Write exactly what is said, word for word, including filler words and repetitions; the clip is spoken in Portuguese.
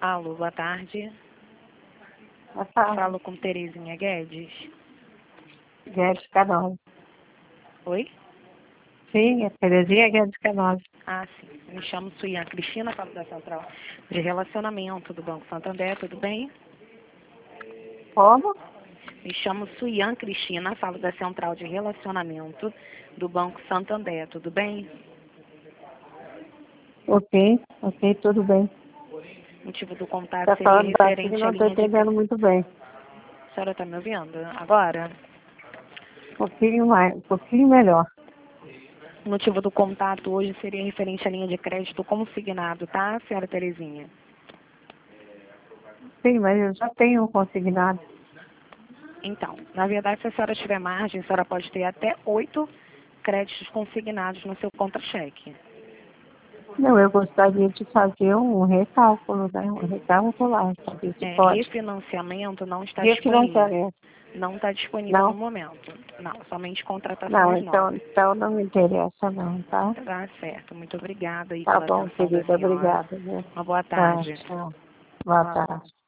Alô, boa tarde. Boa tarde. Falo com Terezinha Guedes. Guedes Canosa. Oi? Sim, é Terezinha Guedes Canosa. Ah, sim. Me chamo Suian Cristina, falo da Central de Relacionamento do Banco Santander, tudo bem? Como? Me chamo Suian Cristina, falo da Central de Relacionamento do Banco Santander, tudo bem? Ok, ok, tudo bem. O motivo do contato Está seria falando baixinho, referente à não estou linha de... entendendo muito bem. A senhora está me ouvindo agora? Um pouquinho mais, um pouquinho melhor. O motivo do contato hoje seria referente à linha de crédito consignado, tá, senhora Terezinha? Sim, mas eu já tenho um consignado. Então, na verdade, se a senhora tiver margem, a senhora pode ter até oito créditos consignados no seu contra-cheque. Não, eu gostaria de fazer um recálculo, né? Um recalcular, saber se É, pode. refinanciamento não está disponível. Refinanciamento. Não está disponível no Não? momento. Não, somente Não, contratações então, novas. então não me interessa não, tá? Tá certo. Muito obrigada aí Tá pela bom, atenção da querida, senhora. obrigada. Né? Uma boa Tá, tarde. tchau. Boa tarde.